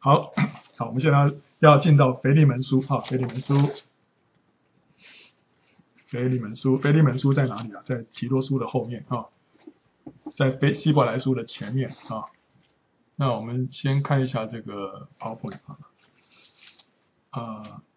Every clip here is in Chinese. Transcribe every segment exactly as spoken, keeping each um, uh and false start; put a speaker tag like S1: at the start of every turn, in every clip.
S1: 好，好，我们现在要进到腓利门书啊，腓利门书，腓利门书，腓利门书在哪里啊？在提多书的后面啊，在腓希伯来书的前面啊。那我们先看一下这个 PowerPoint 啊，啊，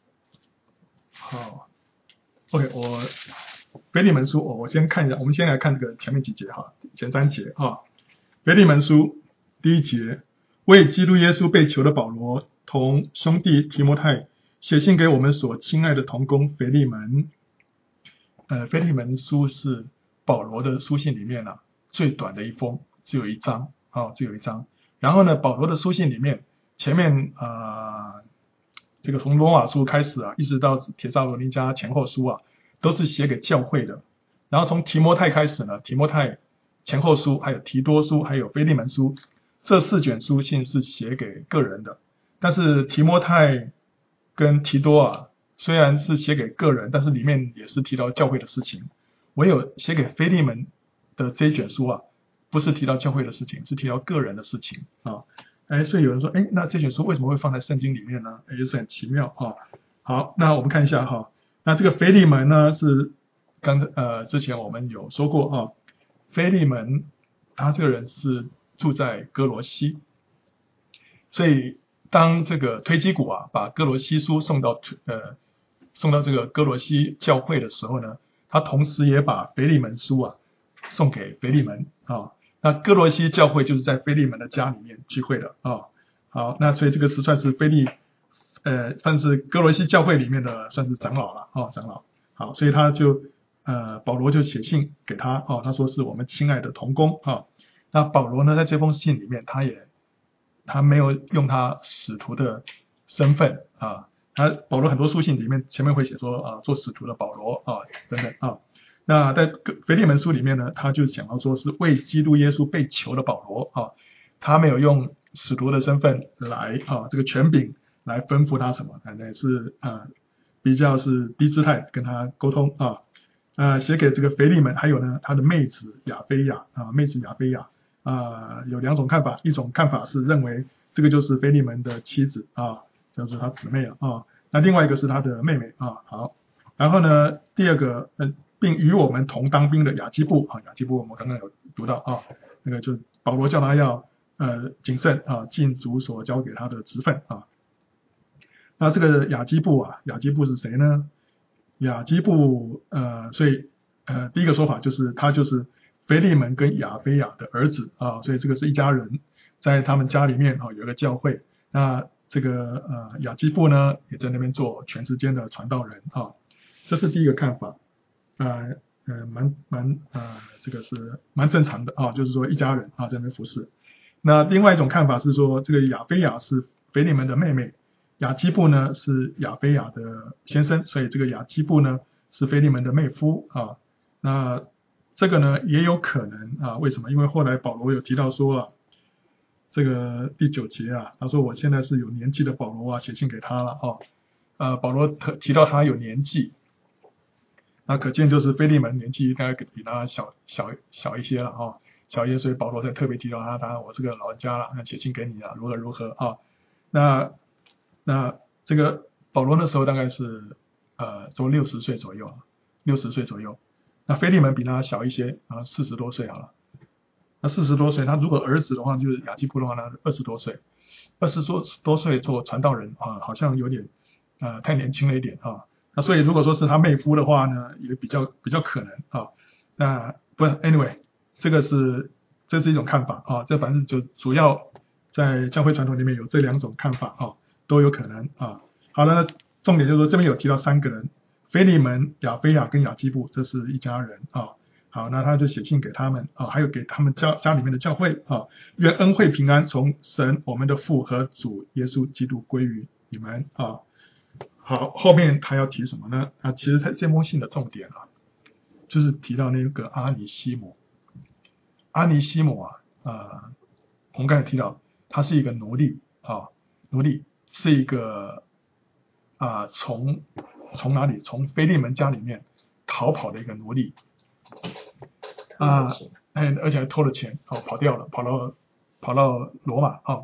S1: 好 ，OK， 我腓利门书，我我先看一下，我们先来看这个前面几节哈，前三节啊，腓利门书第一节。为基督耶稣被囚的保罗，同兄弟提摩太写信给我们所亲爱的同工腓利门。呃，腓利门书是保罗的书信里面啊最短的一封，只有一章啊、哦，只有一章。然后呢，保罗的书信里面前面啊、呃，这个从罗马书开始啊，一直到帖撒罗尼迦前后书啊，都是写给教会的。然后从提摩太开始呢，提摩太前后书，还有提多书，还有腓利门书。这四卷书信是写给个人的，但是提摩太跟提多啊，虽然是写给个人，但是里面也是提到教会的事情。唯有写给腓利门的这一卷书啊，不是提到教会的事情，是提到个人的事情啊。哎，所以有人说，哎，那这卷书为什么会放在圣经里面呢？也是很奇妙啊。好，那我们看一下哈，那这个腓利门呢是刚呃之前我们有说过啊，腓利门他这个人是住在哥罗西，所以当这个推基古啊把哥罗西书送到呃送到这个哥罗西教会的时候呢，他同时也把腓利门书啊送给腓利门啊。那哥罗西教会就是在腓利门的家里面聚会的啊。好，那所以这个是算是腓利呃算是哥罗西教会里面的算是长老了啊，长老。好，所以他就呃保罗就写信给他啊，他说是我们亲爱的同工啊。那保罗呢，在这封信里面，他也他没有用他使徒的身份啊，他保罗很多书信里面前面会写说啊，做使徒的保罗啊等等啊。那在腓利门书里面呢，他就讲到说是为基督耶稣被囚的保罗啊，他没有用使徒的身份来啊这个权柄来吩咐他什么，反正是啊比较是低姿态跟他沟通啊。呃，写给这个腓利门，还有呢，他的妹子亚菲亚啊，妹子亚菲亚啊，有两种看法，一种看法是认为这个就是腓利门的妻子啊，就是他姊妹了啊，那另外一个是他的妹妹啊。好，然后呢，第二个，呃，并与我们同当兵的雅基布啊，雅基布我们刚刚有读到啊，那个就保罗叫他要呃谨慎啊，尽主所交给他的职分啊。那这个雅基布啊，雅基布是谁呢？雅基布呃，所以呃，第一个说法就是他就是腓利门跟亚菲亚的儿子啊，所以这个是一家人，在他们家里面啊有一个教会。那这个呃雅基布呢，也在那边做全时间的传道人啊，这是第一个看法，呃呃蛮蛮呃这个是蛮正常的啊，就是说一家人啊在那边服侍。那另外一种看法是说，这个亚菲亚是腓利门的妹妹。雅基布呢是亚菲亚的先生，所以这个雅基布呢是腓利门的妹夫啊。那这个呢也有可能啊，为什么？因为后来保罗有提到说啊，这个第九节啊，他说我现在是有年纪的保罗啊，写信给他了啊。呃，保罗提到他有年纪，那可见就是腓利门年纪应该比他小小小一些了啊，小一些，所以保罗才特别提到他，当然我是个老人家了，那写信给你了，如何如何啊。那那这个保罗那时候大概是呃都六十岁左右，六十岁左右。那腓利门比他小一些啊，四十多岁好了。那四十多岁，他如果儿子的话，就是雅基布的话呢，二十多岁，二十多多岁做传道人啊，好像有点呃太年轻了一点啊。那所以如果说是他妹夫的话呢，也比较比较可能啊。那不 ，anyway， 这个是这是一种看法啊，这反正就主要在教会传统里面有这两种看法啊。都有可能啊。好了，那重点就是说这边有提到三个人，腓利门、亚菲亚跟雅基布，这是一家人啊。好，那他就写信给他们啊，还有给他们家家里面的教会啊，愿恩惠平安从神我们的父和主耶稣基督归于你们啊。好，后面他要提什么呢？啊，其实他这封信的重点啊，就是提到那个阿尼西姆。阿尼西姆啊，呃，我们刚才提到他是一个奴隶啊，奴隶。是一个啊、呃，从从哪里从腓利门家里面逃跑的一个奴隶啊，哎，而且还偷了钱，哦，跑掉了，跑到跑到罗马啊。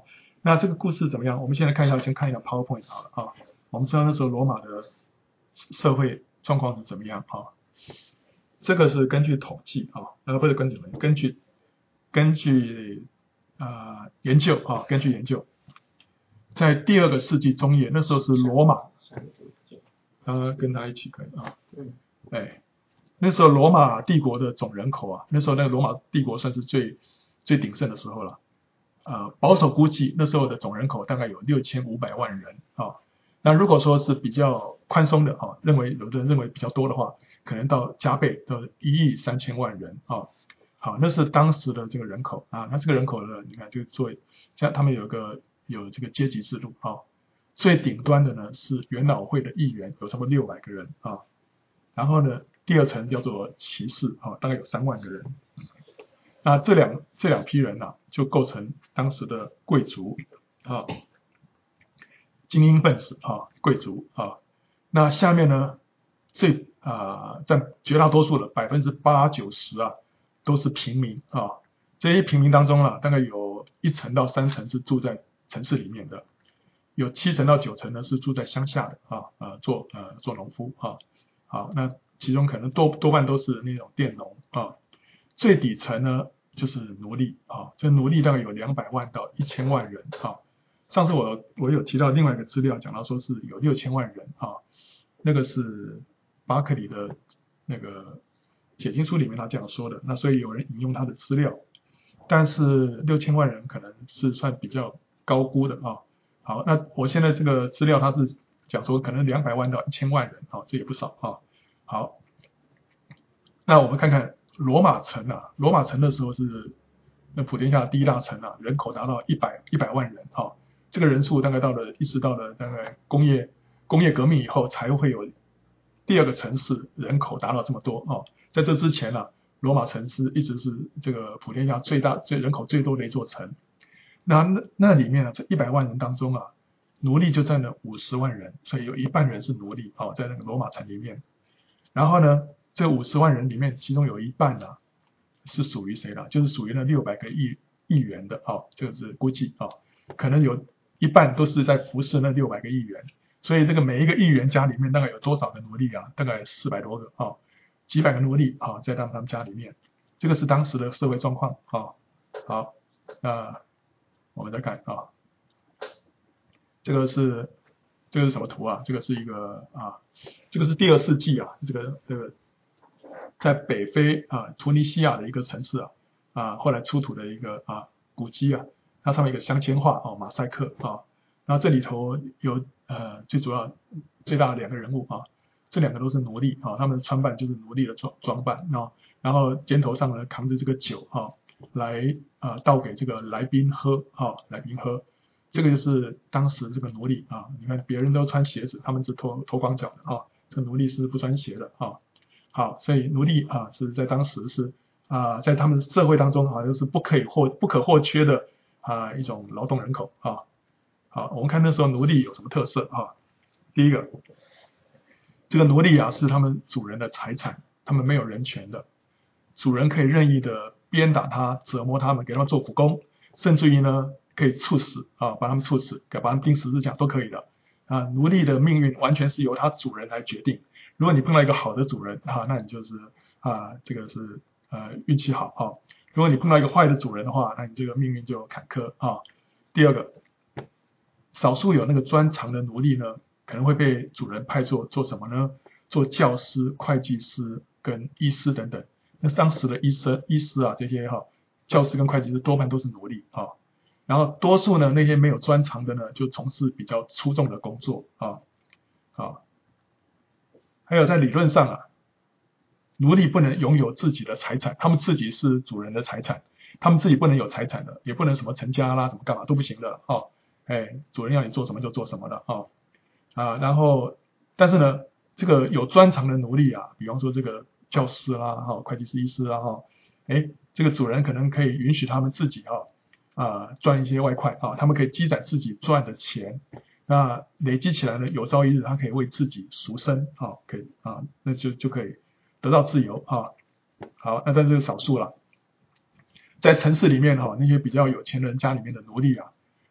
S1: 那这个故事怎么样？我们现在看一下，先看一下 PowerPoint 好了啊。我们知道那时候罗马的社会状况是怎么样啊？这个是根据统计啊，呃，不是根据根据根据啊、呃、研究啊，根据研究，在第二个世纪中叶，那时候是罗马，呃，跟他一起可以啊，哎，那时候罗马帝国的总人口啊，那时候那个罗马帝国算是最最鼎盛的时候了。呃，保守估计那时候的总人口大概有六千五百万人啊。那如果说是比较宽松的啊，认为有的人认为比较多的话，可能到加倍到一亿三千万人啊。好，那是当时的这个人口啊。那这个人口呢，你看就做像他们有个有这个阶级制度啊。最顶端的呢是元老会的议员，有差不多六百个人啊。然后呢，第二层叫做骑士啊，大概有三万个人。那这两这两批人呢、啊，就构成当时的贵族啊，精英分子啊，贵族啊。那下面呢，最啊占绝大多数的百分之八九十啊，都是平民啊。这些平民当中啊，大概有一成到三成是住在城市里面的，有七成到九成呢是住在乡下的啊，呃做呃做农夫啊。好，那其中可能多多半都是那种佃农啊。最底层呢，就是奴隶啊，这奴隶大概有两百万到一千万人啊。上次我我有提到另外一个资料，讲到说是有六千万人啊，那个是巴克里的那个解经书里面他这样说的，那所以有人引用他的资料，但是六千万人可能是算比较高估的啊。好，那我现在这个资料它是讲说可能两百万到一千万人啊，这也不少啊。好，那我们看看。罗马城啊，罗马城的时候是那普天下第一大城啊，人口达到一百一百万人啊，这个人数大概到了一直到了大概工业工业革命以后才会有第二个城市人口达到这么多啊，在这之前呢、啊，罗马城是一直是这个普天下最大最人口最多的一座城。那那那里面呢，这一百万人当中啊，奴隶就占了五十万人，所以有一半人是奴隶啊，在那个罗马城里面。然后呢？这五十万人里面，其中有一半呢、啊、是属于谁的？就是属于那六百个亿亿元的啊，这个是估计啊，可能有一半都是在服侍那六百个亿元。所以这个每一个议员家里面大概有多少个奴隶啊？大概四百多个啊，几百个奴隶啊，在他们他们家里面。这个是当时的社会状况啊。好，那我们再看啊，这个是这个是什么图啊？这个是一个啊，这个是第二世纪啊，这个这个。在北非啊，突尼西亚的一个城市啊，啊，后来出土的一个啊古迹啊，它上面有个镶嵌画哦，马赛克啊，然后这里头有呃最主要最大的两个人物啊，这两个都是奴隶啊，他们穿扮就是奴隶的装装扮啊，然后肩头上呢扛着这个酒啊，来啊倒给这个来宾喝啊，来宾喝，这个就是当时这个奴隶啊，你看别人都穿鞋子，他们是脱脱光脚的啊，这个奴隶是不穿鞋的啊。好，所以奴隶啊是在当时是啊在他们社会当中啊就是不可以或不可或缺的啊一种劳动人口啊。好，我们看那时候奴隶有什么特色啊？第一个，这个奴隶啊是他们主人的财产，他们没有人权的，主人可以任意的鞭打他、折磨他们，给他们做苦工，甚至于呢可以处死啊，把他们处死，把他们钉十字架都可以的啊。奴隶的命运完全是由他主人来决定。如果你碰到一个好的主人啊，那你就是啊，这个是呃运气好啊。如果你碰到一个坏的主人的话，那你这个命运就坎坷啊。第二个，少数有那个专长的奴隶呢，可能会被主人派做做什么呢？做教师、会计师跟医师等等。那当时的医生、医师啊，这些哈、啊，教师跟会计师多半都是奴隶啊。然后多数呢，那些没有专长的呢，就从事比较出众的工作啊啊。还有在理论上啊，奴隶不能拥有自己的财产，他们自己是主人的财产，他们自己不能有财产的，也不能什么成家啦，怎么干嘛都不行的哦。哎，主人要你做什么就做什么的哦啊。然后，但是呢，这个有专长的奴隶啊，比方说这个教师啦、哈、哦、会计师、医师啦、哈、哦，哎，这个主人可能可以允许他们自己啊啊赚一些外快啊，他们可以积攒自己赚的钱。那累积起来呢，有朝一日他可以为自己赎身啊，可以啊，那就就可以得到自由啊。好，那但这是少数了。在城市里面哈、啊，那些比较有钱人家里面的奴隶啊，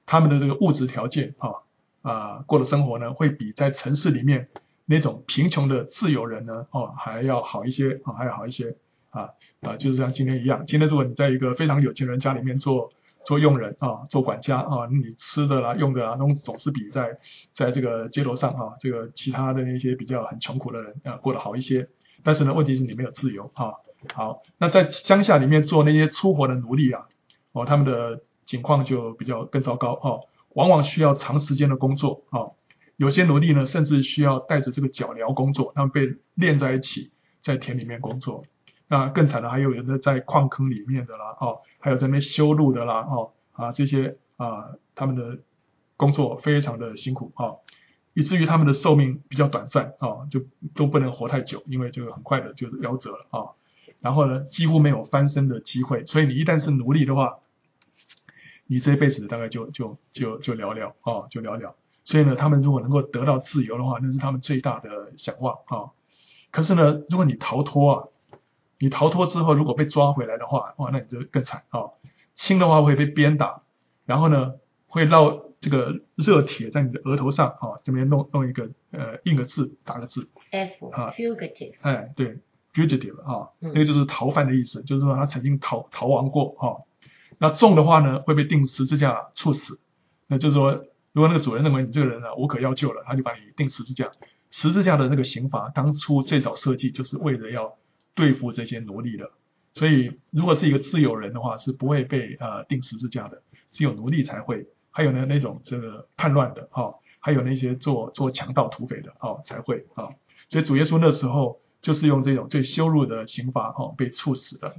S1: 他们的这个物质条件啊啊过的生活呢，会比在城市里面那种贫穷的自由人呢哦还要好一些啊，还要好一些啊啊，就是像今天一样，今天如果你在一个非常有钱人家里面做做佣人啊，做管家啊，你吃的啦用的啦，那总是比在在这个街头上啊，这个其他的那些比较很穷苦的人啊过得好一些。但是呢，问题是你没有自由啊。好，那在乡下里面做那些粗活的奴隶啊，哦，他们的情况就比较更糟糕哦，往往需要长时间的工作啊。有些奴隶呢，甚至需要带着这个脚镣工作，他们被链在一起，在田里面工作。那更惨的还有人呢，在矿坑里面的啦，哦，还有在那边修路的啦，哦啊这些啊，他们的工作非常的辛苦啊，以至于他们的寿命比较短暂啊，就都不能活太久，因为这个很快的就夭折了啊。然后呢，几乎没有翻身的机会，所以你一旦是奴隶的话，你这一辈子大概就就就就寥寥啊，就寥寥。所以呢，他们如果能够得到自由的话，那是他们最大的想望啊。可是呢，如果你逃脱啊，你逃脱之后，如果被抓回来的话，哇，那你就更惨啊。轻的话会被鞭打，然后呢，会烙这个热铁在你的额头上啊，这边弄弄一个呃印个字，打个字
S2: F
S1: 啊
S2: fugitive，
S1: 哎，对 ，fugitive 啊，
S2: 嗯
S1: 那个就是逃犯的意思，就是说他曾经逃逃亡过啊。那重的话呢，会被钉十字架处死。那就是说，如果那个主人认为你这个人呢无可药救了，他就把你钉十字架。十字架的那个刑罚，当初最早设计就是为了要对付这些奴隶的。所以，如果是一个自由人的话，是不会被呃钉十字架的，只有奴隶才会。还有呢，那种这个叛乱的啊、哦，还有那些做做强盗土匪的啊、哦、才会啊、哦。所以主耶稣那时候就是用这种最羞辱的刑罚哦被处死的。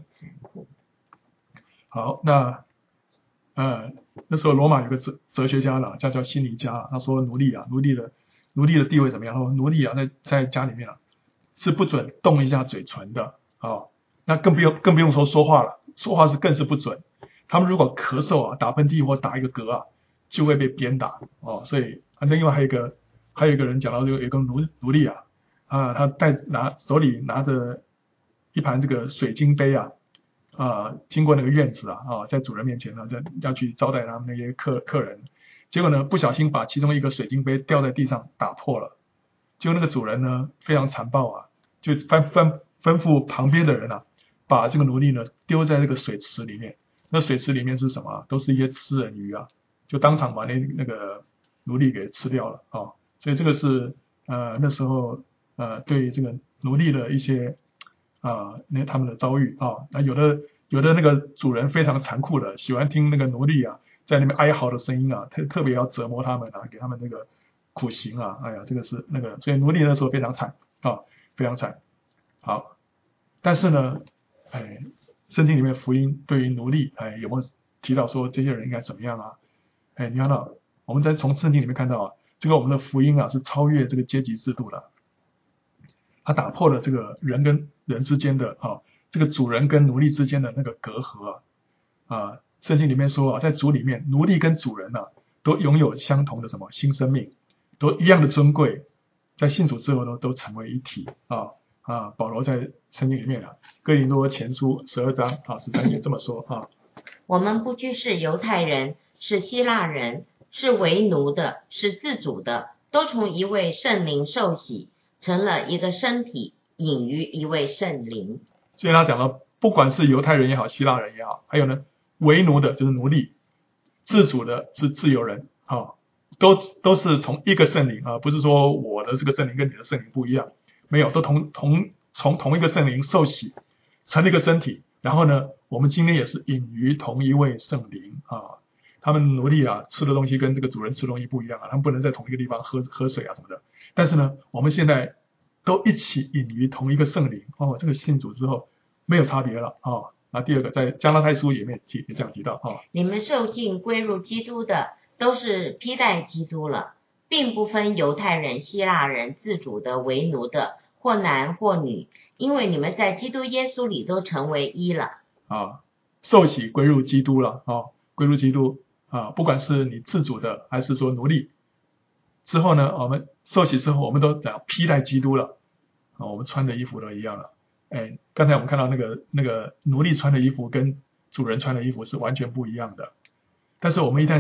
S1: 好，那呃那时候罗马有个哲哲学家了，叫叫辛尼加，他说奴隶啊，奴隶的奴隶的地位怎么样？他说奴隶啊，在在家里面啊是不准动一下嘴唇的啊、哦，那更不用更不用说说话了，说话是更是不准。他们如果咳嗽啊、打喷嚏或打一个嗝啊，就会被鞭打哦。所以啊，另外还有一个还有一个人讲到，就有一个奴奴隶啊啊，他带拿手里拿着一盘这个水晶杯啊。啊，经过那个院子啊，啊，在主人面前呢，要去招待他们那些客客人，结果呢，不小心把其中一个水晶杯掉在地上打破了，结果那个主人呢非常残暴啊，就吩吩吩咐旁边的人啊，把这个奴隶呢丢在这个水池里面，那水池里面是什么？都是一些吃人鱼啊，就当场把那那个奴隶给吃掉了啊，所以这个是呃那时候呃对这个奴隶的一些。啊，那他们的遭遇啊，那有的有的那个主人非常残酷的，喜欢听那个奴隶啊在那边哀嚎的声音啊，特特别要折磨他们啊，给他们那个苦刑啊，哎呀，这个是那个，所以奴隶那时候非常惨啊，非常惨。好，但是呢，哎，圣经里面福音对于奴隶，哎，有没有提到说这些人应该怎么样啊？哎，你看到我们在从圣经里面看到啊，这个我们的福音啊是超越这个阶级制度的。他打破了这个人跟人之间的啊，这个主人跟奴隶之间的那个隔阂啊啊，圣经里面说啊，在主里面，奴隶跟主人呢、啊、都拥有相同的什么新生命，都一样的尊贵，在信主之后呢，都成为一体啊啊。保罗在圣经里面啊，哥林多前书十二章啊十三节这么说啊：
S2: 我们不拘是犹太人，是希腊人，是为奴的，是自主的，都从一位圣灵受洗，成了一个身体，隐于一位圣灵。
S1: 所以他讲了，不管是犹太人也好，希腊人也好，还有呢，为奴的就是奴隶，自主的是自由人啊，都都是从一个圣灵啊，不是说我的这个圣灵跟你的圣灵不一样，没有，都同同从同一个圣灵受洗，成了一个身体。然后呢，我们今天也是隐于同一位圣灵啊。他们奴隶啊吃的东西跟这个主人吃的东西不一样啊，他们不能在同一个地方喝喝水啊什么的。但是呢，我们现在都一起隐于同一个圣灵哦，这个信主之后没有差别了啊、哦。那第二个，在加拉太书里面提也这样提到啊、哦，
S2: 你们受尽归入基督的，都是披戴基督了，并不分犹太人、希腊人、自主的、为奴的，或男或女，因为你们在基督耶稣里都成为一了。
S1: 啊，受洗归入基督了啊、哦，归入基督啊，不管是你自主的还是说奴隶，之后呢，我们受洗之后，我们都怎样披戴基督了啊？我们穿的衣服都一样了。哎，刚才我们看到那个那个奴隶穿的衣服跟主人穿的衣服是完全不一样的。但是我们一旦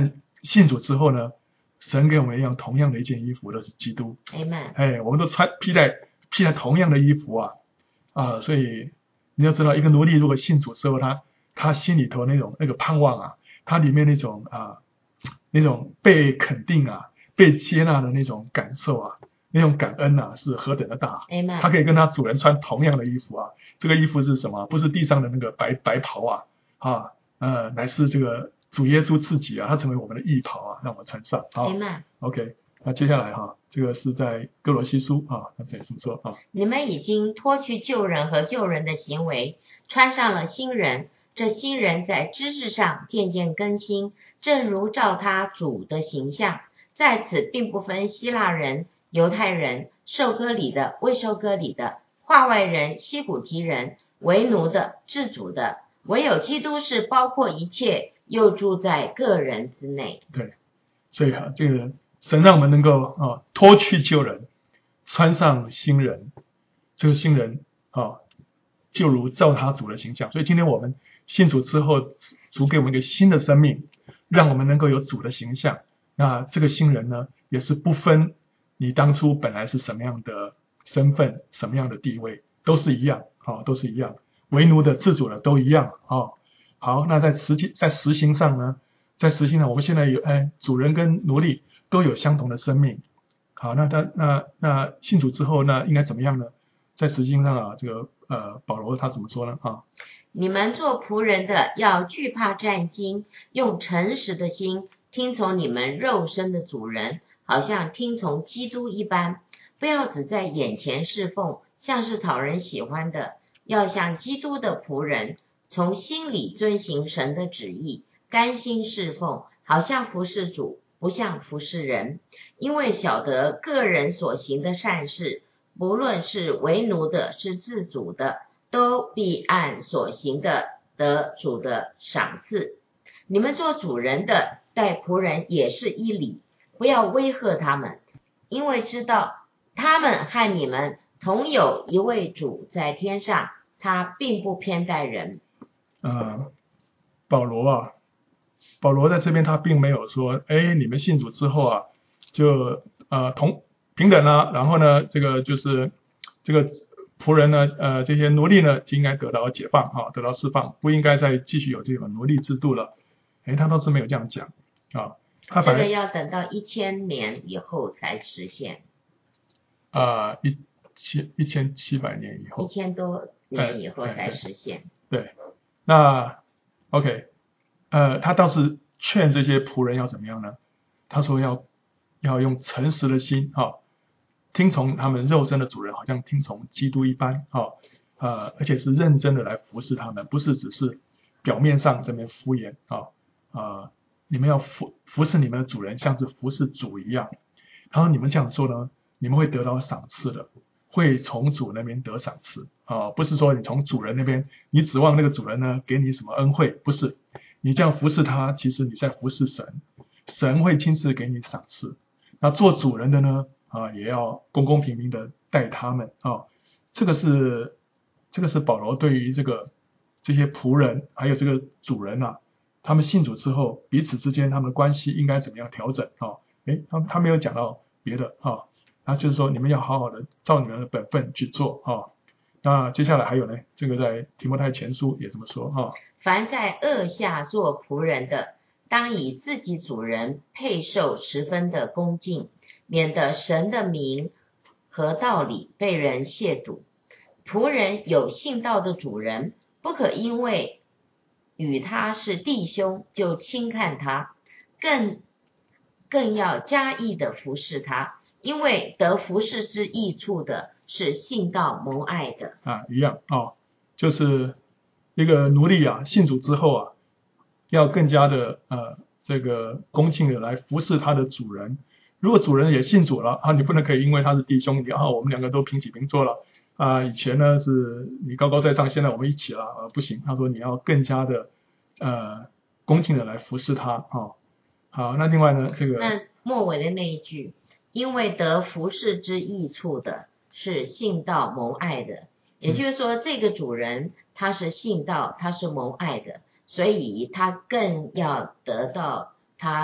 S1: 信主之后呢，神给我们一样同样的一件衣服，都是基督。
S2: Amen。
S1: 哎，我们都穿披戴披戴同样的衣服啊啊，所以你要知道，一个奴隶如果信主之后，他他心里头那种那个盼望啊，他里面那种啊那种被肯定啊、被接纳的那种感受啊，那种感恩啊，是何等的大。
S2: Amen。
S1: 他可以跟他主人穿同样的衣服啊，这个衣服是什么？不是地上的那个白白袍啊啊呃，乃是这个主耶稣自己啊，他成为我们的义袍啊，让我们穿上啊。
S2: Amen。
S1: OK， 那接下来哈、啊，这个是在哥罗西书啊，那这里这么说啊。
S2: 你们已经脱去旧人和旧人的行为，穿上了新人。这新人在知识上渐渐更新，正如照他主的形象。在此并不分希腊人、犹太人、受割礼的、未受割礼的、化外人、西古提人、为奴的、自主的，唯有基督是包括一切，又住在个人之内。
S1: 对，所以啊，这个神让我们能够啊脱去旧人，穿上新人。这个新人啊，就如照他主的形象。所以今天我们信主之后，主给我们一个新的生命，让我们能够有主的形象。那这个新人呢，也是不分你当初本来是什么样的身份、什么样的地位，都是一样啊，都是一样。为奴的、自主的都一样啊。好，那在实际在实行上呢，在实行上，我们现在有哎，主人跟奴隶都有相同的生命。好，那他那那信主之后，那应该怎么样呢？在实行上啊，这个呃，保罗他怎么说呢？啊，
S2: 你们做仆人的要惧怕战兢，用诚实的心听从你们肉身的主人，好像听从基督一般，不要只在眼前侍奉，像是讨人喜欢的，要像基督的仆人，从心里遵行神的旨意，甘心侍奉，好像服侍主，不像服侍人。因为晓得个人所行的善事，不论是为奴的，是自主的，都必按所行的得主的赏赐。你们做主人的待仆人也是一理，不要威吓他们，因为知道他们和你们同有一位主在天上，他并不偏待人。
S1: 呃，保罗啊，保罗在这边他并没有说，哎，你们信主之后啊，就呃同平等啊，然后呢，这个就是这个仆人呢，呃，这些奴隶呢，就应该得到解放啊，得到释放，不应该再继续有这种奴隶制度了。哎，他倒是没有这样讲啊，他反正
S2: 这个要等到一千年以后才实现，
S1: 啊、呃、一千一千七百年以后，
S2: 一千多年以后才实现。
S1: 对，对那 OK， 呃，他倒是劝这些仆人要怎么样呢？他说要要用诚实的心啊、哦，听从他们肉身的主人，好像听从基督一般啊、哦，呃，而且是认真的来服侍他们，不是只是表面上这边敷衍啊啊、哦呃，你们要服服侍你们的主人，像是服侍主一样。然后你们这样做呢，你们会得到赏赐的，会从主那边得赏赐啊、呃，不是说你从主人那边，你指望那个主人呢给你什么恩惠，不是，你这样服侍他，其实你在服侍神，神会亲自给你赏赐。那做主人的呢，啊，也要公公平平的待他们啊，这个是这个是保罗对于这个这些仆人还有这个主人啊，他们信主之后彼此之间他们的关系应该怎么样调整啊？诶，他他没有讲到别的啊，他就是说你们要好好的照你们的本分去做啊。那接下来还有呢，这个在提摩太前书也这么说啊。
S2: 凡在恶下做仆人的，当以自己主人配受十分的恭敬，免得神的名和道理被人亵渎。仆人有信道的主人，不可因为与他是弟兄就轻看他，更更要加意的服侍他，因为得服侍之益处的是信道蒙爱的。
S1: 啊，一样哦，就是一个奴隶啊，信主之后啊，要更加的呃这个恭敬的来服侍他的主人。如果主人也信主了啊，你不能可以因为他是弟兄，你啊我们两个都平起平坐了啊，以前呢是你高高在上，现在我们一起了啊，不行。他说你要更加的呃恭敬的来服侍他啊。好，那另外呢，这个
S2: 那末尾的那一句，因为得服侍之益处的是信道蒙爱的，也就是说，这个主人他是信道，他是蒙爱的，所以他更要得到他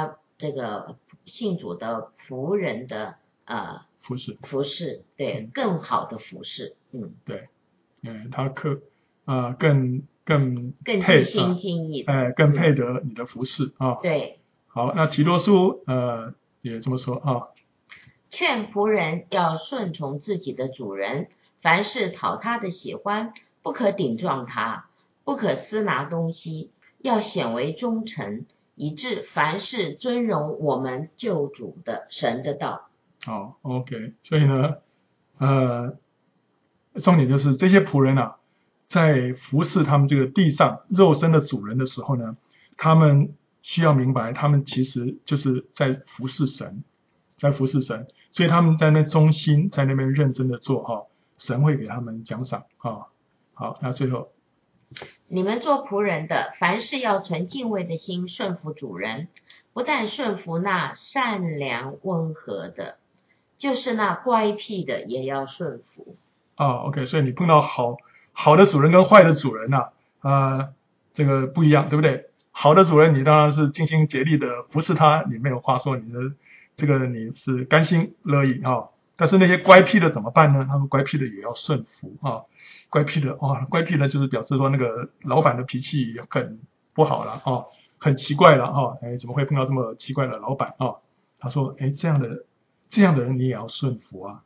S2: 这个信主的仆人的呃
S1: 服侍
S2: 服侍，对，
S1: 嗯
S2: 更好的服侍，嗯，
S1: 对，嗯，他可啊、呃、更更
S2: 更
S1: 配
S2: 尽心
S1: 啊，
S2: 尽意的，
S1: 哎、更
S2: 嗯
S1: 配得你的服侍啊。
S2: 对，
S1: 好，那提多书呃也这么说啊。
S2: 劝仆人要顺从自己的主人，凡事讨他的喜欢，不可顶撞他，不可私拿东西，要显为忠诚，以致凡事尊荣我们救主的神的道。
S1: 好 ，OK，所以呢，呃，重点就是这些仆人啊，在服侍他们这个地上肉身的主人的时候呢，他们需要明白，他们其实就是在服侍神，在服侍神，所以他们在那忠心，在那边认真的做哈、神会给他们奖赏啊。好，那最后，
S2: 你们做仆人的，凡事要存敬畏的心顺服主人，不但顺服那善良温和的，就是那乖僻的也要顺服。
S1: 啊，OK，所以你碰到好好的主人跟坏的主人呐、啊，呃，这个不一样，对不对？好的主人，你当然是尽心竭力的服侍他，你没有话说，你的这个你是甘心乐意啊。但是那些乖僻的怎么办呢？他们乖僻的也要顺服啊，乖僻的啊，乖僻的就是表示说那个老板的脾气很不好了啊，很奇怪了啊，哎，怎么会碰到这么奇怪的老板啊？他说，哎，这样的这样的人你也要顺服啊。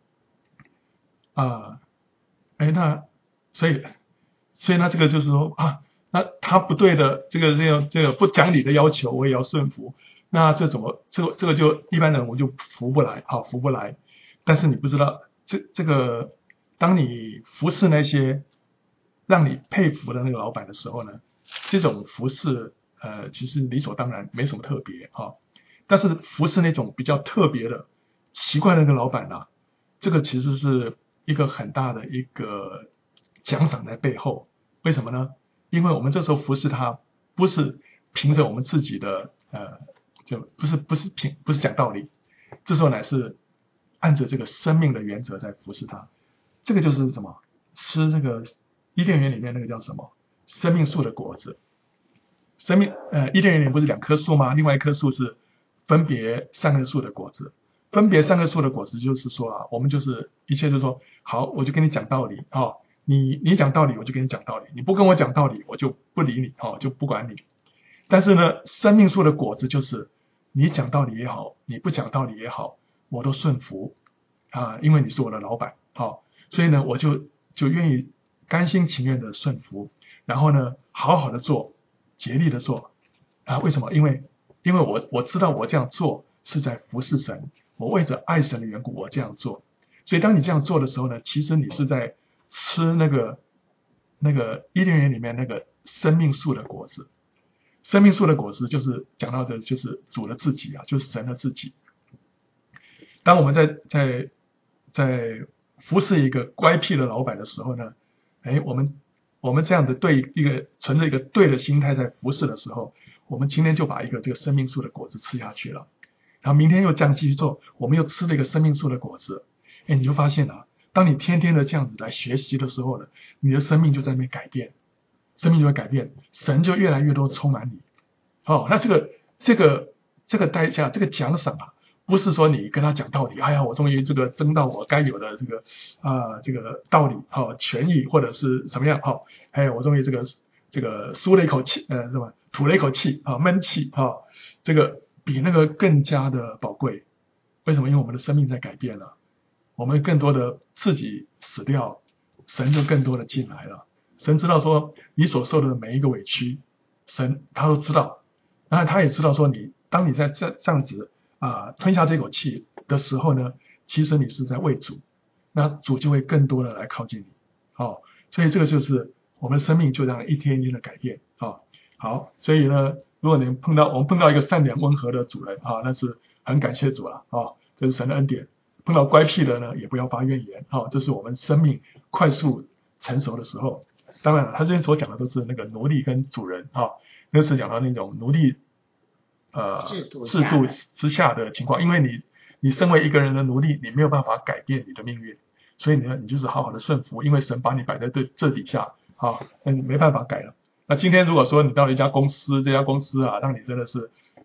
S1: 啊，哎，那所以，所以那这个就是说啊，那他不对的，这个这个这个不讲理的要求，我也要顺服。那这怎么，这个这个就一般人我就服不来，啊，服不来。但是你不知道，这这个，当你服侍那些让你佩服的那个老板的时候呢，这种服侍，呃，其实理所当然，没什么特别啊。但是服侍那种比较特别的、奇怪的那个老板呢、啊，这个其实是一个很大的一个奖赏在背后。为什么呢？因为我们这时候服侍他，不是凭着我们自己的呃，就不是不是凭不是讲道理，这时候乃是按着这个生命的原则在服侍他。这个就是什么？吃这个伊甸园里面那个叫什么？生命树的果子。生命呃，伊甸园里面不是两棵树吗？另外一棵树是分别三棵树的果子。分别三棵树的果子就是说啊，我们就是一切就是说，好，我就跟你讲道理啊、哦，你你讲道理，我就跟你讲道理，你不跟我讲道理，我就不理你哦，就不管你。但是呢，生命树的果子就是你讲道理也好，你不讲道理也好，我都顺服啊，因为你是我的老板，好、哦，所以呢，我就就愿意甘心情愿的顺服，然后呢，好好的做，竭力的做啊。为什么？因为因为我我知道我这样做是在服侍神，我为着爱神的缘故，我这样做。所以当你这样做的时候呢，其实你是在吃那个那个伊甸园里面那个生命树的果子。生命树的果子就是讲到的，就是主的自己啊，就是神的自己。当我们在在在服侍一个乖僻的老板的时候呢，哎，我们我们这样的对一个存着一个对的心态在服侍的时候，我们今天就把一个这个生命树的果子吃下去了。然后明天又这样继续做，我们又吃了一个生命树的果子。哎，你就发现啊，当你天天的这样子来学习的时候呢，你的生命就在那边改变，生命就会改变，神就越来越多充满你。哦，那这个这个这个代价，这个奖赏啊，不是说你跟他讲道理，哎呀，我终于这个争到我该有的这个啊、呃、这个道理哦，权益或者是怎么样哦，哎，我终于这个这个舒了一口气，呃，是吧？吐了一口气啊、哦，闷气啊、哦，这个比那个更加的宝贵。为什么？因为我们的生命在改变了，我们更多的自己死掉，神就更多的进来了。神知道说你所受的每一个委屈，神他都知道，然后他也知道说你当你在这这样子啊、呃、吞下这口气的时候呢，其实你是在为主，那主就会更多的来靠近你。哦，所以这个就是我们的生命就这样一天一天的改变啊、哦。好，所以呢，如果你碰到我们碰到一个善良温和的主人啊，那是很感谢主了啊、哦，这是神的恩典。碰到乖僻的呢，也不要发怨言啊、哦，这是我们生命快速成熟的时候。当然了，他这边所讲的都是那个奴隶跟主人啊、哦，那是讲到那种奴隶呃
S2: 制度
S1: 制度之下的情况，因为你你身为一个人的奴隶，你没有办法改变你的命运，所以呢，你就是好好的顺服，因为神把你摆在这这底下啊，嗯，没办法改了。那今天如果说你到了一家公司，这家公司啊，让你真的是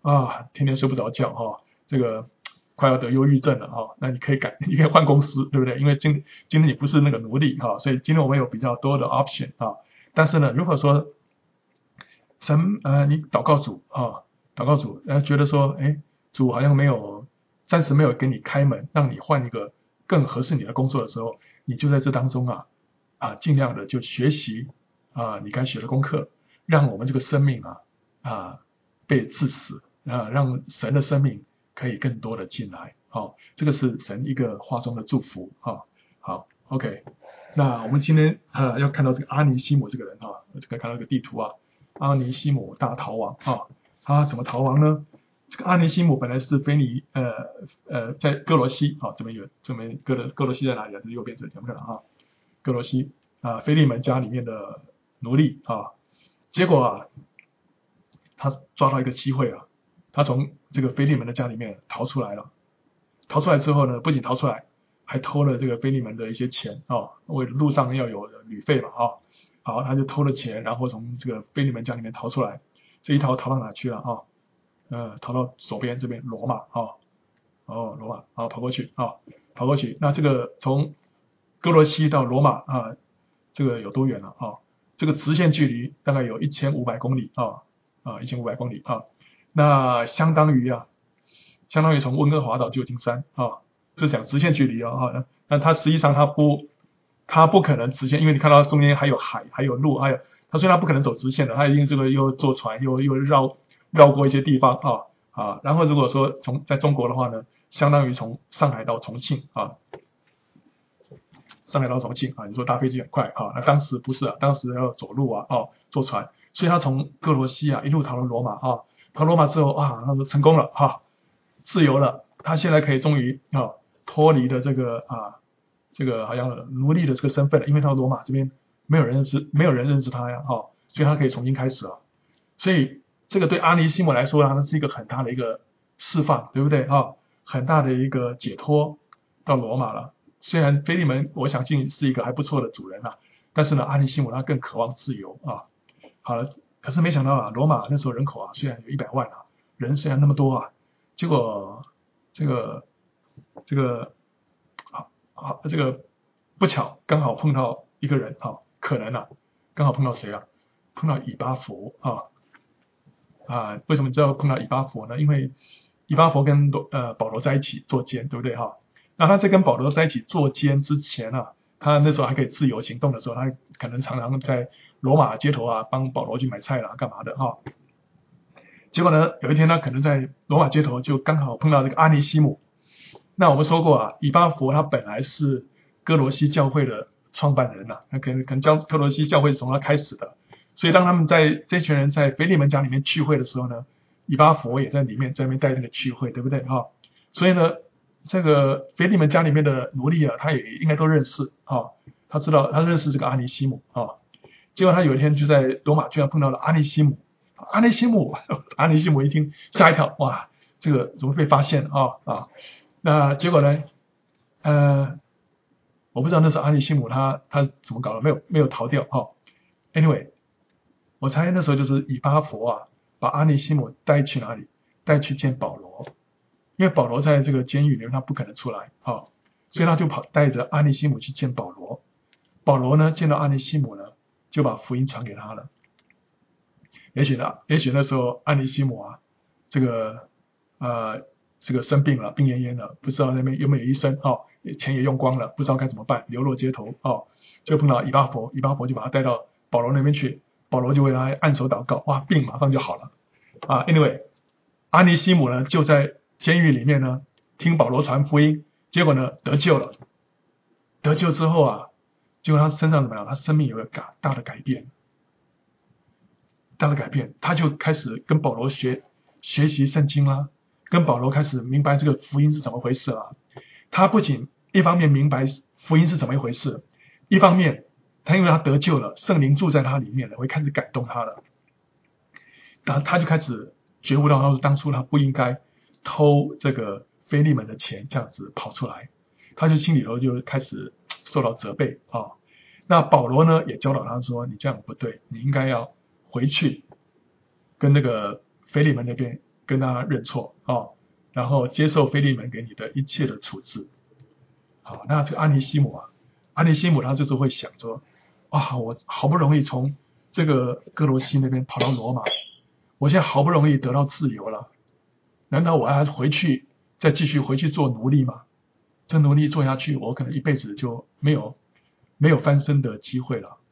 S1: 啊，天天睡不着觉哈、哦，这个快要得忧郁症了哈、哦，那你可以改，你可以换公司，对不对？因为今今天你不是那个奴隶哈、哦，所以今天我们有比较多的 option 啊、哦。但是呢，如果说神呃，你祷告主啊、哦，祷告主，呃，觉得说，哎，主好像没有暂时没有给你开门，让你换一个更合适你的工作的时候，你就在这当中啊啊，尽量的就学习啊你该学的功课，让我们这个生命啊啊被致死啊，让神的生命可以更多的进来。好、哦，这个是神一个话中的祝福啊、哦。好 ，OK， 那我们今天呃要看到这个阿尼西姆这个人啊，这个看到这个地图啊，阿尼西姆大逃亡啊，他怎么逃亡呢？这个阿尼西姆本来是腓尼呃呃在哥罗西啊，这边有这边哥罗哥罗西在哪里啊？这是右边这两个啊，哥罗西啊，腓利门家里面的奴隶啊，结果啊，他抓到一个机会啊，他从这个腓利门的家里面逃出来了。逃出来之后呢，不仅逃出来，还偷了这个腓利门的一些钱啊，为路上要有旅费嘛啊，好，他就偷了钱，然后从这个腓利门家里面逃出来，这一逃逃到哪去了啊？呃，逃到左边这边罗马啊，哦，罗马啊，跑过去啊，跑过去。那这个从哥罗西到罗马啊，这个有多远了啊？这个直线距离大概有一千五百公里啊啊，一千五百公里啊，那相当于啊，相当于从温哥华到旧金山啊，这讲直线距离啊啊，那它实际上它不，它不可能直线，因为你看到中间还有海，还有路，还有它虽然不可能走直线的，它一定这个又坐船又又绕绕过一些地方啊。啊，然后如果说从在中国的话呢，相当于从上海到重庆啊，上海到重庆啊，你说搭飞机很快啊，那当时不是啊，当时要走路啊，哦，坐船，所以他从哥罗西啊一路逃到罗马啊，逃罗马之后啊，那就成功了哈、啊，自由了，他现在可以终于啊脱离了这个啊这个好像奴隶的这个身份了，因为到罗马这边没有人认识，没有人认识他呀，哈、啊，所以他可以重新开始了，所以。这个对阿尼西姆来说呢，是一个很大的一个释放，对不对啊？很大的一个解脱，到罗马了。虽然腓利门我相信是一个还不错的主人啊，但是呢，阿尼西姆他更渴望自由啊。好了，可是没想到啊，罗马那时候人口啊虽然有一百万啊，人虽然那么多啊，结果这个这个好好这个不巧刚好碰到一个人啊，可能啊刚好碰到谁啊？碰到以巴弗啊。啊，为什么知道碰到以巴弗呢？因为以巴弗跟呃保罗在一起作奸，对不对哈？那他在跟保罗在一起作奸之前啊，他那时候还可以自由行动的时候，他可能常常在罗马街头啊帮保罗去买菜啦，干嘛的哈？结果呢，有一天他可能在罗马街头就刚好碰到这个阿尼西姆。那我们说过啊，以巴弗他本来是哥罗西教会的创办人呐、啊，那可能可能教哥罗西教会是从他开始的。所以当他们在这群人在腓利门家里面聚会的时候呢，以巴弗也在里面，在那边带那个聚会，对不对啊？所以呢，这个腓利门家里面的奴隶啊，他也应该都认识啊，他知道他认识这个阿尼西姆啊。结果他有一天就在罗马居然碰到了阿尼西姆，阿尼西姆，阿尼西姆一听吓一跳，哇，这个怎么被发现啊啊？那结果呢，呃，我不知道那时候阿尼西姆他他怎么搞的，没有没有逃掉啊。Anyway。我猜那时候就是以巴弗啊，把阿尼西姆带去哪里？带去见保罗，因为保罗在这个监狱里面，他不可能出来啊、哦，所以他就跑带着阿尼西姆去见保罗。保罗呢见到阿尼西姆呢，就把福音传给他了。也许呢，也许那时候阿尼西姆啊，这个呃这个生病了，病恹恹的，不知道那边有没有医生哦，钱也用光了，不知道该怎么办，流落街头哦，就碰到以巴弗，以巴弗就把他带到保罗那边去。保罗就为他按手祷告，哇，病马上就好了啊。Anyway， 阿尼西姆呢就在监狱里面呢听保罗传福音，结果呢得救了。得救之后啊，结果他身上怎么样？他生命有个大大的改变，大的改变，他就开始跟保罗学学习圣经啦，跟保罗开始明白这个福音是怎么回事啦。他不仅一方面明白福音是怎么一回事，一方面。他因为他得救了，圣灵住在他里面了，会开始感动他了。然后他就开始觉悟到，他说当初他不应该偷这个腓利门的钱，这样子跑出来，他就心里头就开始受到责备啊、哦。那保罗呢也教导他说，你这样不对，你应该要回去跟那个腓利门那边跟跟他认错哦，然后接受腓利门给你的一切的处置。好，那这个安尼西姆啊，安尼西姆他就是会想说，哇，我好不容易从这个哥罗西那边跑到罗马，我现在好不容易得到自由了，难道我要回去再继续回去做奴隶吗？这奴隶做下去，我可能一辈子就没有没有翻身的机会了。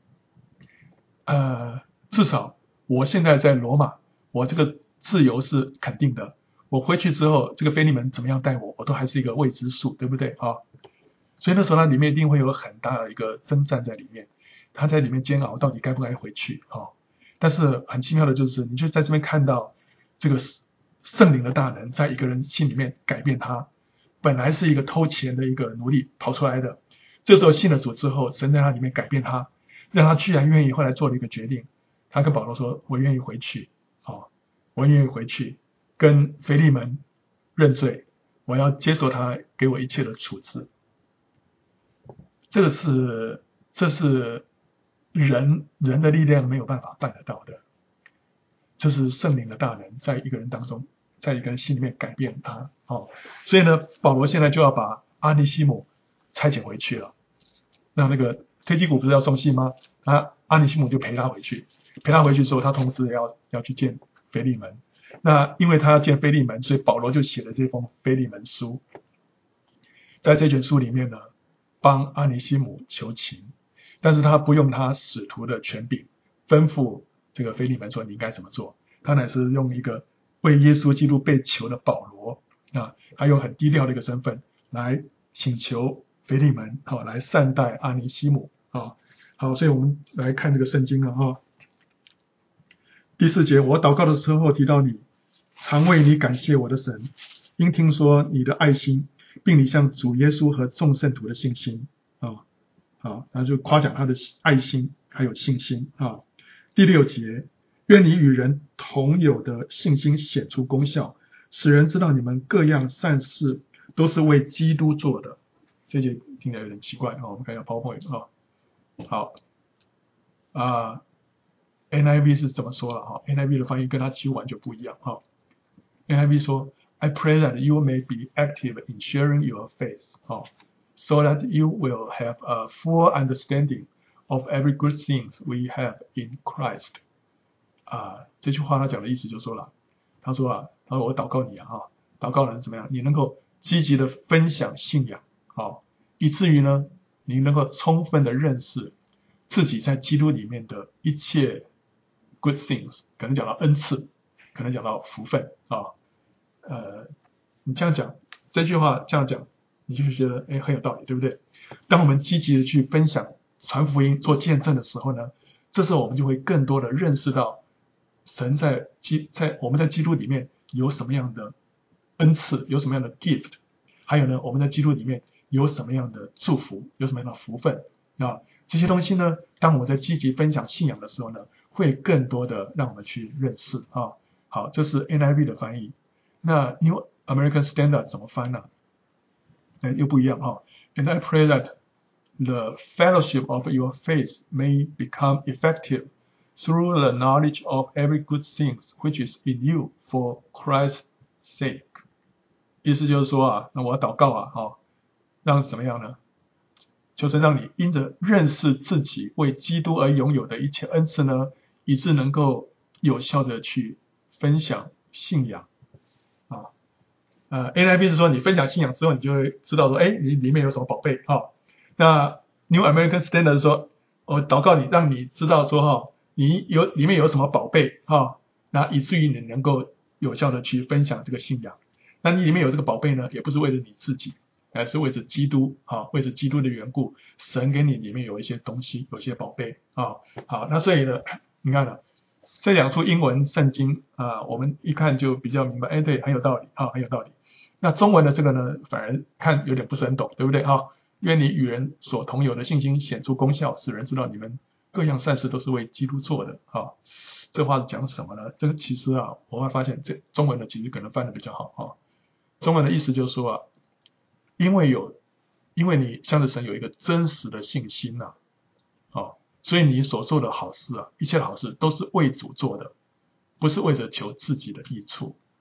S1: 呃，至少我现在在罗马，我这个自由是肯定的。我回去之后，这个腓利门怎么样待我，我都还是一个未知数，对不对啊？所以那时候它里面一定会有很大的一个征战在里面，他在里面煎熬，到底该不该回去啊？但是很奇妙的就是，你就在这边看到这个圣灵的大能在一个人心里面改变他，本来是一个偷钱的一个奴隶跑出来的，这时候信了主之后，神在他里面改变他，让他居然愿意后来做了一个决定，他跟保罗说：“我愿意回去，哦，我愿意回去。”跟腓利门认罪，我要接受他给我一切的处置。这个是这是人人的力量没有办法办得到的，这是圣灵的大能在一个人当中，在一个人心里面改变他。哦，所以呢，保罗现在就要把阿尼西姆差遣回去了。那那个推基古不是要送信吗？啊，阿尼西姆就陪他回去，陪他回去之后，他同时要要去见腓利门。那因为他要见腓利门，所以保罗就写了这封腓利门书。在这卷书里面呢，帮阿尼西姆求情，但是他不用他使徒的权柄吩咐这个腓利门说你应该怎么做，他乃是用一个为耶稣基督被囚的保罗，啊，他用很低调的一个身份来请求腓利门，好，来善待阿尼西姆啊。好，所以我们来看这个圣经了啊。第四节，我祷告的时候提到你，常为你感谢我的神，因听说你的爱心，并你向主耶稣和众圣徒的信心啊，好，那就夸奖他的爱心还有信心啊。第六节，愿你与人同有的信心显出功效，使人知道你们各样善事都是为基督做的。这节听起来有点奇怪啊，我们看一下 PowerPoint 啊。好啊。N I V 是怎么说了哈 ？N I V 的翻译跟它几乎完全不一样哈。N I V 说 ：“I pray that you may be active in sharing your faith, 哈 so that you will have a full understanding of every good thing we have in Christ。”啊，这句话他讲的意思就说了，他说啊，他说我祷告你啊，哈，祷告人怎么样？你能够积极的分享信仰，好，以至于呢，你能够充分的认识自己在基督里面的一切。Good things 可能讲到恩赐，可能讲到福分啊，呃，你这样讲这句话这样讲，你就觉得哎很有道理，对不对？当我们积极的去分享、传福音、做见证的时候呢，这时候我们就会更多的认识到神在基在我们在基督里面有什么样的恩赐，有什么样的 gift， 还有呢，我们在基督里面有什么样的祝福，有什么样的福分啊？这些东西呢，当我们在积极分享信仰的时候呢，会更多的让我们去认识啊。好，这是 N I V 的翻译。那 New American Standard 怎么翻呢？哎，又不一样啊。And I pray that the fellowship of your faith may become effective through the knowledge of every good thing which is in you for Christ's sake。意思就是说啊，那我要祷告啊，哦，让怎么样呢？就是让你因着认识自己为基督而拥有的一切恩赐呢，以致能够有效的去分享信仰啊。呃 ，N I V 是说你分享信仰之后，你就会知道说，哎，你里面有什么宝贝啊。那 New American Standard 是说，我祷告你，让你知道说哈，你有里面有什么宝贝啊，那以至于你能够有效的去分享这个信仰。那你里面有这个宝贝呢，也不是为了你自己。还是为着基督啊，为着基督的缘故，神给你里面有一些东西，有一些宝贝啊。好，那所以呢，你看了这两处英文圣经啊，我们一看就比较明白，哎，对，很有道理啊，很有道理。那中文的这个呢，反而看有点不是很懂，对不对啊？因为你与人所同有的信心显出功效，使人知道你们各样善事都是为基督做的啊。这话是讲什么呢？这个其实啊，我会发现这中文的其实可能翻得比较好啊。中文的意思就是说啊。因为有，因为你向着神有一个真实的信心呐、啊，哦，所以你所做的好事啊，一切的好事都是为主做的，不是为着求自己的益处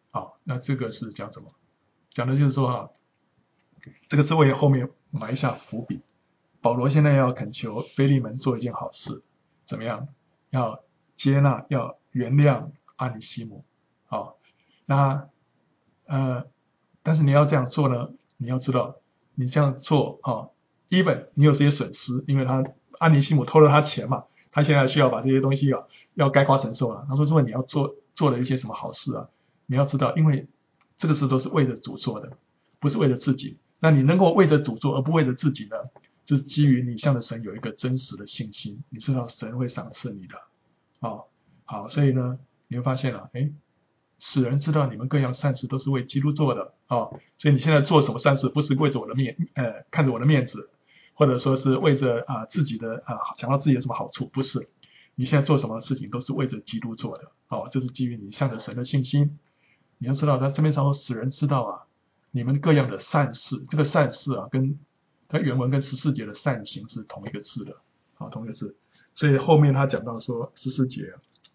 S1: 好，那这个是讲什么？讲的就是说哈，这个是为后面埋下伏笔。保罗现在要恳求腓利门做一件好事，怎么样？要接纳，要原谅阿里西姆。好，那呃，但是你要这样做呢，你要知道，你这样做啊 ，even 你有这些损失，因为他阿尼西姆偷了他钱嘛，他现在需要把这些东西啊，要该花承受了。他说，如果你要做做了一些什么好事啊，你要知道，因为这个事都是为了主做的，不是为了自己。那你能够为着主做而不为了自己呢，就是基于你向着神有一个真实的信心，你知道神会赏赐你的。哦，好，所以呢，你会发现了，哎，使人知道你们各样善事都是为基督做的。哦，所以你现在做什么善事，不是为着我的面，呃，看着我的面子，或者说是为着啊、呃、自己的啊、呃、想到自己有什么好处，不是。你现在做什么事情都是为着基督做的。哦，这是基于你向着神的信心。你要知道，在这边上说，使人知道啊，你们各样的善事，这个善事啊，跟它原文跟十四节的善行是同一个字的，啊、哦，同一个字。所以后面他讲到说十四节，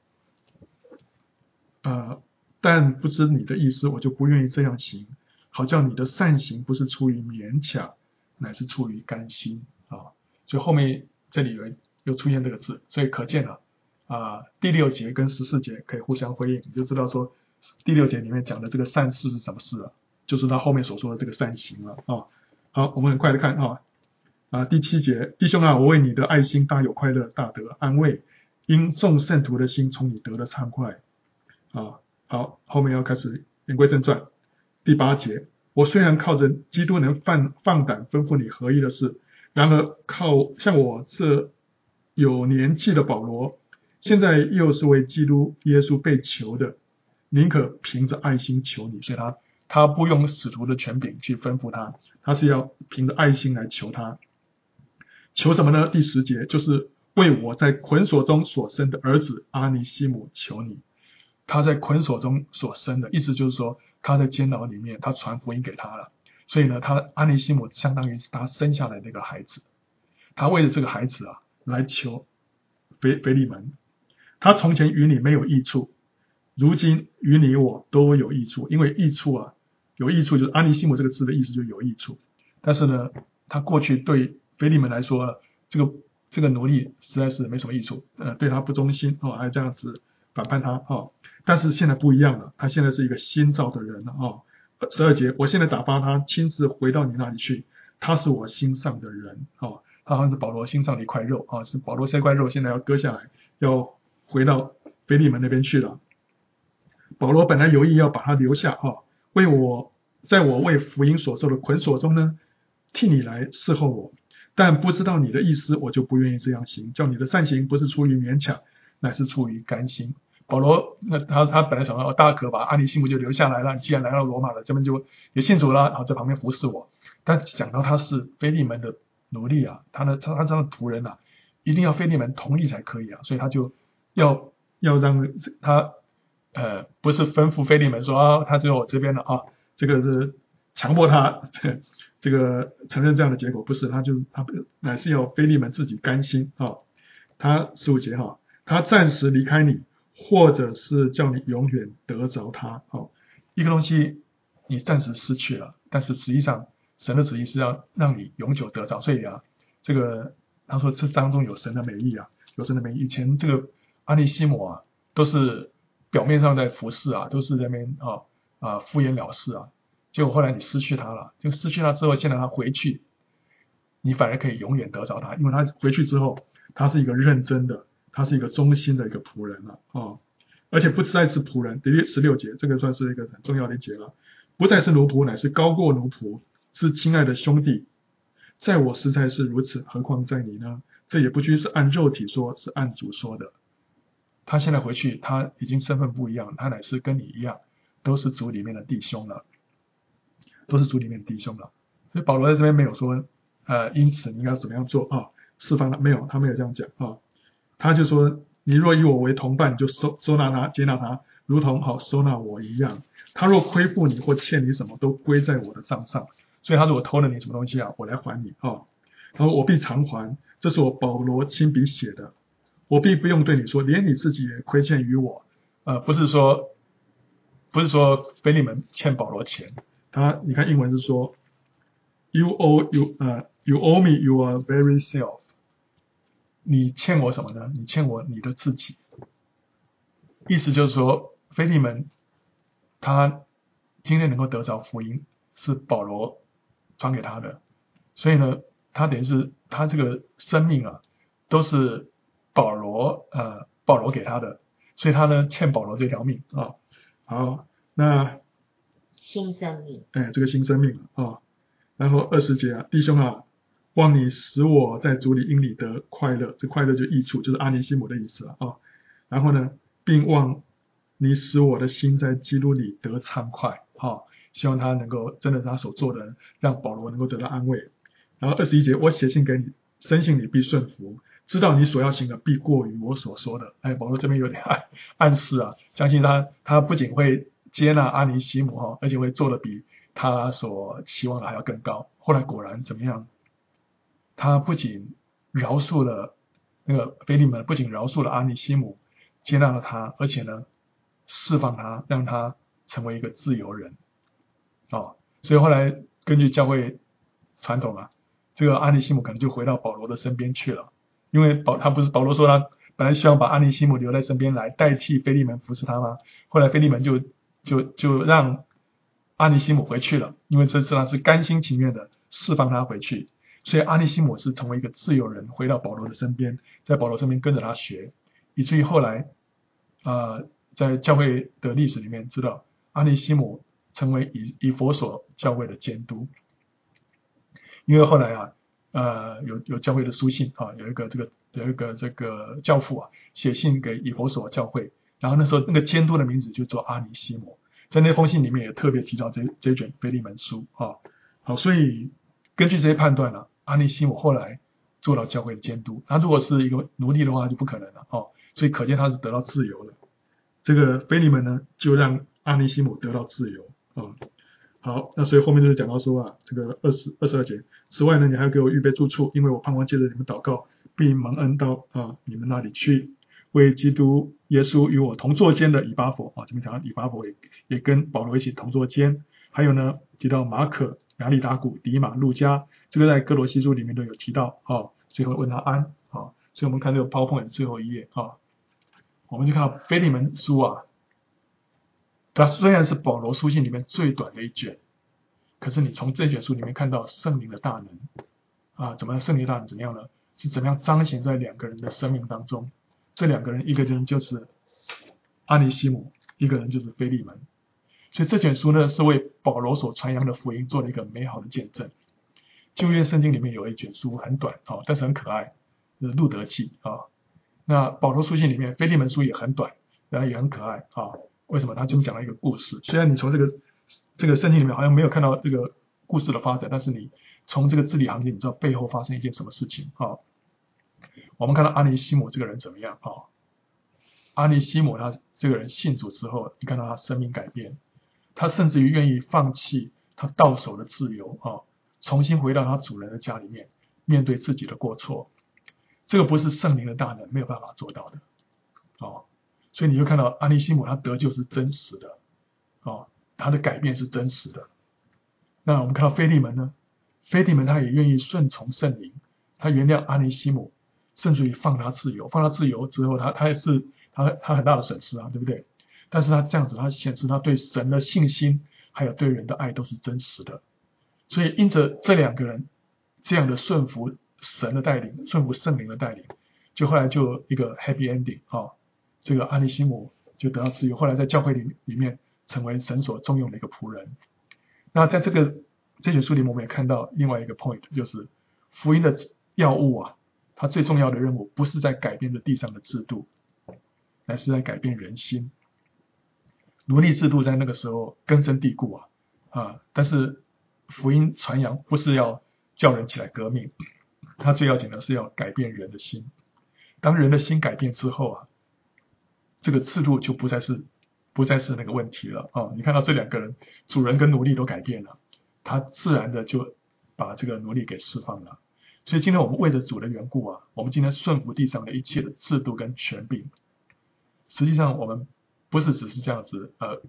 S1: 呃，但不知你的意思，我就不愿意这样行，好叫你的善行不是出于勉强，乃是出于甘心啊。所以后面这里有又出现这个字，所以可见了啊，第六节跟十四节可以互相辉映，你就知道说第六节里面讲的这个善事是什么事啊，就是他后面所说的这个善行了啊。好，我们很快的看啊。啊，第七节，弟兄啊，我为你的爱心大有快乐，大得安慰，因众圣徒的心从你得了畅快。啊，好，后面要开始言归正传。第八节，我虽然靠着基督能放放胆吩咐你合一的事，然而靠像我这有年纪的保罗，现在又是为基督耶稣被囚的，宁可凭着爱心求你。所以他他不用使徒的权柄去吩咐他，他是要凭着爱心来求他。求什么呢？第十节，就是为我在捆锁中所生的儿子阿尼西姆求你。他在捆锁中所生的，意思就是说他在监牢里面，他传福音给他了，所以呢，他阿尼西姆相当于是他生下来的一个孩子，他为了这个孩子啊来求腓腓利门。他从前与你没有益处，如今与你我都有益处。因为益处啊，有益处就是阿尼西姆这个字的意思就是有益处，但是呢，他过去对腓利门来说，这个这个奴隶实在是没什么益处，呃，对他不忠心哦，还这样子反叛他哦。但是现在不一样了，他现在是一个新造的人了哦。十二节，我现在打发他亲自回到你那里去，他是我心上的人哦，他好像是保罗心上的一块肉啊、哦，是保罗这块肉现在要割下来，要回到腓利门那边去了。保罗本来有意要把他留下哦，为我在我为福音所受的捆锁中呢，替你来侍候我。但不知道你的意思，我就不愿意这样行，叫你的善行不是出于勉强，乃是出于甘心。保罗那他他本来想说，大可把阿尼西姆就留下来了，既然来到罗马了，这边就也信主了，然后在旁边服侍我。但讲到他是腓利门的奴隶啊，他的他他这样的仆人啊，一定要腓利门同意才可以啊，所以他就要要让他呃不是吩咐腓利门说啊，他只有我这边的啊，这个是强迫他这这个承认这样的结果，不是，他就他乃是要腓利门自己甘心啊。他十五节哈，他暂时离开你，或者是叫你永远得着他。哦，一个东西你暂时失去了，但是实际上神的旨意是要让你永久得着。所以啊，这个他说这当中有神的美意啊，有神的美意。以前这个阿尼西姆啊，都是表面上在服侍啊，都是在那边啊啊敷衍了事啊。结果后来你失去他了，就失去他之后，现在他回去，你反而可以永远得着他，因为他回去之后，他是一个认真的，他是一个忠心的一个仆人了啊、哦，而且不再是仆人。第十六节，这个算是一个很重要的一节了，不再是奴仆，乃是高过奴仆，是亲爱的兄弟。在我实在是如此，何况在你呢？这也不拘是按肉体说，是按主说的。他现在回去，他已经身份不一样，他乃是跟你一样，都是主里面的弟兄了。都是主里面的弟兄了，所以保罗在这边没有说，呃，因此你要怎么样做啊？释放他没有，他没有这样讲啊，他就说，你若以我为同伴，就收收纳他，接纳他，如同好收纳我一样。他若亏负你或欠你什么，都归在我的账上。所以他如果偷了你什么东西啊，我来还你啊。然后我必偿还，这是我保罗亲笔写的，我必不用对你说，连你自己也亏欠于我。呃，不是说不是说腓利门欠保罗钱，他你看英文是说 you owe you 呃、uh, you owe me your very self， 你欠我什么呢？你欠我你的自己。意思就是说腓利门他今天能够得着福音是保罗传给他的，所以呢他等于是他这个生命啊都是保罗呃保罗给他的，所以他呢欠保罗这条命啊。好，那
S2: 新生命，
S1: 哎，这个新生命啊，然后二十节啊，弟兄啊，望你使我在主里因你得快乐，这快乐就益处，就是阿尼西姆的意思了啊。然后呢，并望你使我的心在基督里得畅快，啊，希望他能够真的他所做的，让保罗能够得到安慰。然后二十一节，我写信给你，深信你必顺服，知道你所要行的必过于我所说的。哎，保罗这边有点暗暗示啊，相信他他不仅会接纳阿尼西姆哈，而且会做的比他所期望的还要更高。后来果然怎么样？他不仅饶恕了那个腓利门，不仅饶恕了阿尼西姆，接纳了他，而且呢释放他，让他成为一个自由人。哦，所以后来根据教会传统啊，这个阿尼西姆可能就回到保罗的身边去了，因为保他不是保罗说他本来希望把阿尼西姆留在身边来代替腓利门服侍他吗？后来腓利门就就就让阿尼西姆回去了，因为这次他是甘心情愿的释放他回去，所以阿尼西姆是成为一个自由人，回到保罗的身边，在保罗身边跟着他学，以至于后来呃在教会的历史里面知道阿尼西姆成为以以弗所教会的监督。因为后来啊呃有有教会的书信啊，有一个这个有一个这个教父啊写信给以弗所教会，然后那时候那个监督的名字就叫阿尼西姆，在那封信里面也特别提到这这卷腓利门书啊。好，所以根据这些判断呢、啊，阿尼西姆后来做到教会的监督，他如果是一个奴隶的话就不可能了哦，所以可见他是得到自由的。这个腓利门呢就让阿尼西姆得到自由啊。好，那所以后面就是讲到说啊，这个二十二十二节，此外呢，你还要给我预备住处，因为我盼望借着你们祷告，并蒙恩到啊你们那里去，为基督耶稣与我同作监的以巴弗啊，这边讲到以巴弗也也跟保罗一起同作监，还有呢提到马可、亚里达古、迪马、路加，这个在哥罗西书里面都有提到啊，最后问他安啊，所以我们看这个 PowerPoint 最后一页啊，我们就看到腓利门书啊。它虽然是保罗书信里面最短的一卷，可是你从这卷书里面看到圣灵的大能啊，怎么样？圣灵的大能怎么样呢？是怎么样彰显在两个人的生命当中？这两个人，一个人就是阿尼西姆，一个人就是腓利门。所以这卷书呢，是为保罗所传扬的福音做了一个美好的见证。旧约圣经里面有一卷书很短啊，但是很可爱，就是路德记啊。那保罗书信里面，腓利门书也很短，然后也很可爱啊。为什么？他就讲了一个故事，虽然你从这个这个圣经里面好像没有看到这个故事的发展，但是你从这个字里行间你知道背后发生一件什么事情啊？我们看到阿尼西姆这个人怎么样啊？阿尼西姆他这个人信主之后，你看到他生命改变，他甚至于愿意放弃他到手的自由啊，重新回到他主人的家里面，面对自己的过错。这个不是圣灵的大能没有办法做到的哦。所以你就看到阿尼西姆他得救是真实的哦，他的改变是真实的。那我们看到腓利门呢，腓利门他也愿意顺从圣灵，他原谅阿尼西姆，甚至于放他自由。放他自由之后，他他也是他他很大的损失啊，对不对？但是他这样子，他显示他对神的信心，还有对人的爱都是真实的。所以因着这两个人这样的顺服神的带领，顺服圣灵的带领，就后来就一个 happy ending 哦。这个阿尼西姆就得到自由，后来在教会里里面成为神所重用的一个仆人。那在这个这卷书里面，我们也看到另外一个 point， 就是福音的要务啊，它最重要的任务不是在改变这地上的制度，乃是在改变人心。奴隶制度在那个时候根深蒂固啊啊，但是福音传扬不是要叫人起来革命，它最要紧的是要改变人的心。当人的心改变之后啊，这个制度就不再是不再是那个问题了啊！你看到这两个人，主人跟奴隶都改变了，他自然的就把这个奴隶给释放了。所以今天我们为着主的缘故啊，我们今天顺服地上的一切的制度跟权柄。实际上我们不是只是这样子呃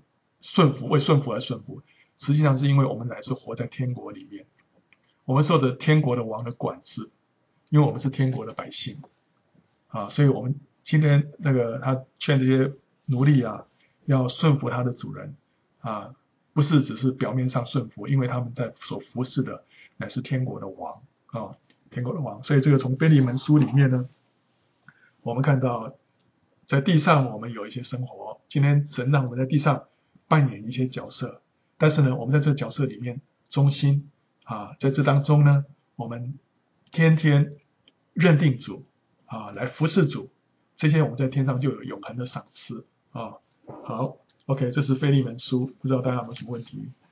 S1: 顺服，为顺服而顺服，实际上是因为我们乃是活在天国里面，我们受着天国的王的管制，因为我们是天国的百姓啊，所以我们今天那个他劝这些奴隶啊，要顺服他的主人啊，不是只是表面上顺服，因为他们在所服侍的乃是天国的王啊，天国的王。所以这个从腓利门书里面呢，我们看到在地上我们有一些生活，今天神让我们在地上扮演一些角色，但是呢，我们在这个角色里面忠心啊，在这当中呢，我们天天认定主啊，来服侍主，这些我们在天上就有永恒的赏赐啊。好 ，OK， 这是腓利门书，不知道大家有没有什么问题？